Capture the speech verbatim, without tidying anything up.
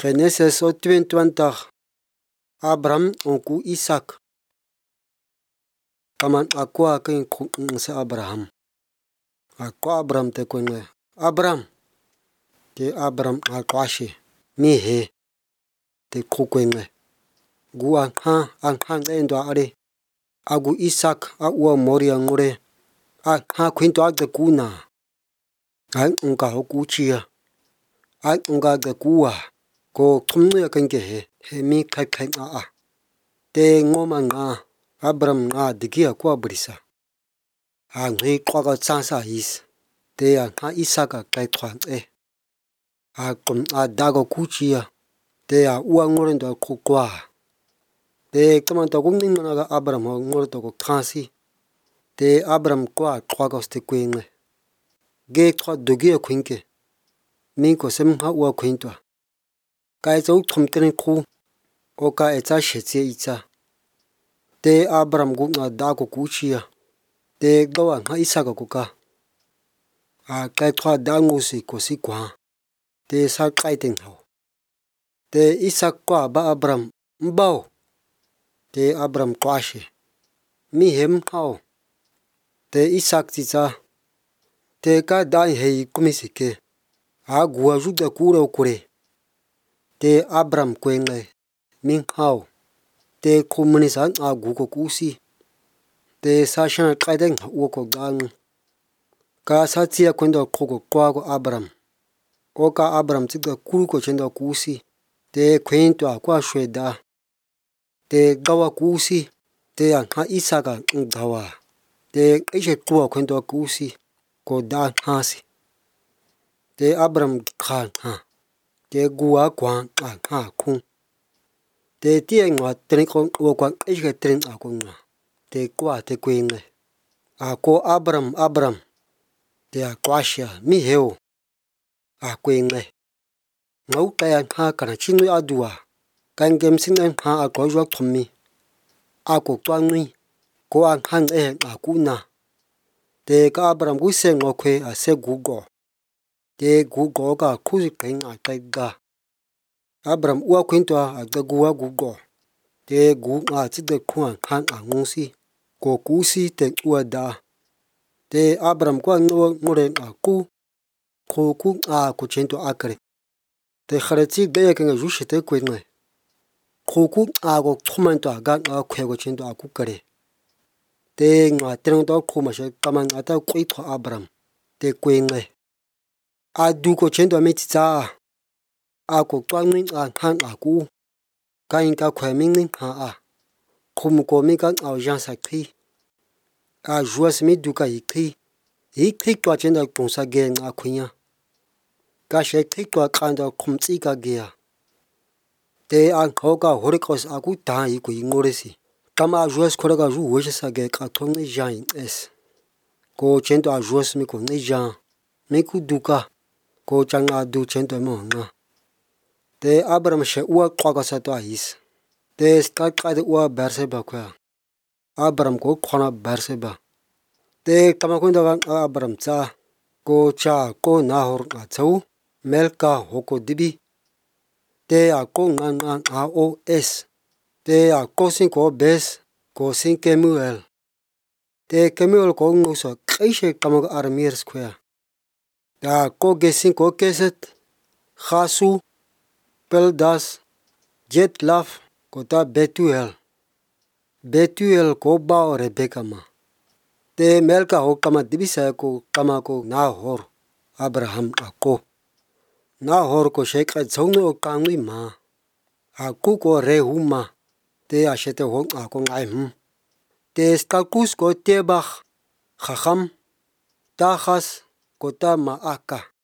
Genesis tweeëntwintig. Abraham onku Isaac. Kaman akwa kin se Abraham. Akwa Abraham te kwenye. Abraham. Te Abraham akwashi. Mi he. Te kukwenye. Gu anha anha endo are. Agu Isaac a ua moria ngore. Anha kwinto ake kuna. Ay unga hoku chia. Ay unga ake kuwa. Ko tumnu ya kenke he. He mi kai kai a a. Te ngoma nga. Abraham nga dikia kwa brisa. A nghi kwa ka tsansa his. Te a nga Isaac a kai tuan e. A kum a dago kuchia. Te a ua ngore ndo kukwa. Te kama to kung ning mana ka Abraham ho ngore to ko kansi. Te Abraham kwa kwa ka ste kwenye. Ge kwa dogia kwenke. Mi ko sem ha ua kwentwa. Ka etsa uktum tenen ku. O ka etsa shetsie itsa. Te Abraham gu nga dago kuchia. Te gawa nga Isaac kuka. A kai kwa dango si ko si kwa. Te sa kai ten hao. Te Isaac kwa ba Abraham mbao. Te Abraham kwa she. Mi hem hao. Te Isaac titsa. Te ka dai hei kumisike. A gua juda kura ukure. Te Abraham kwenye. Min hao. Te kumunisa a guko kusi. Te sa shana kai ten hao ko gangu. Ka sa tia kwendo koko kwa ko Abraham. O ka Abraham tika kuru ko chendo kusi. Te kwento kwa shweda. Te gawa kusi. Te anha Isaka ngawa. Te ishe kuwa kwento kusi. Ko da hasi. Te Abraham kha ha. Te guwa kwa ha kung. Te tia ngwa tren ko kwa ishe tren ako ngwa. Te kwa te kwenye. Ako Abraham Abraham. Te a kwasha mi heo. A kwenye. Ngau kaya ha kana chinu adua. Kangem sinen ha a kwa jwa tomi. Ako kwa ngui. Ko an hang e a kuna. Te ka Abraham gu se ngokwe a se gugo. Te gugo ka kuzi keng a kaiga. Abraham ua kwento a gagua gugo. Te gu a tide kuan hang a ngusi. Ko kusi te ua da. Te Abraham kwa ngore a ku. Ko ku a kuchento akare. Te khareti gaya kenga jushe te kwenye. Ko ku a ko tumanto a gan a kwe kuchento a kukare. Te nga tenang to kumashe kamang ata kwito Abraham. Te kwenye. A du kuchento a metita. A ko kwa ngin a hang a ku. Ka inka kwe mingin ha a. Kumuko minka a jansa kri. A juas mi duka ikri. Ikri kwa chenda kungsa gen a kwinya. Ka she kri kwa kanda kumtsi ka gea. Te an koka horikos a ku ta iku ingoresi. Kama a juas kore ka ju weshe sa ge ka tong ni jan es. Ko chendo a juas mi ko ni jan. Mi ku duka. Ko chang a du chendo mo nga. Te Abraham she ua kwa ka sa to a his. Te ska kade ua Berseba kwa. Abraham ko kona Berseba. Te kama kwenda ka Abraham tsa. Ko cha ko Nahor a tsau. Melka hoko dibi. Te a ko ngan ngan a o es. Te a ko sin ko bes. Ko sin Kemuel. Te Kemuel ko ngusa kaishe kama ka Aramirs kwa. Te a ko gesin ko keset. Chasu. Peldas. Jetlaf. Ko ta Betuel. Betuel ko bao Rebeka ma. Te Melka ho kama dibisa ko kama ko Nahor. Abraham ako. Nahor ko sheka tsongno o kangui ma. Aku ko rehu ma. Te ashete hong ako ngay hmm. Te skakus ko Tebach. Chacham. Tahas ko ta Maaka.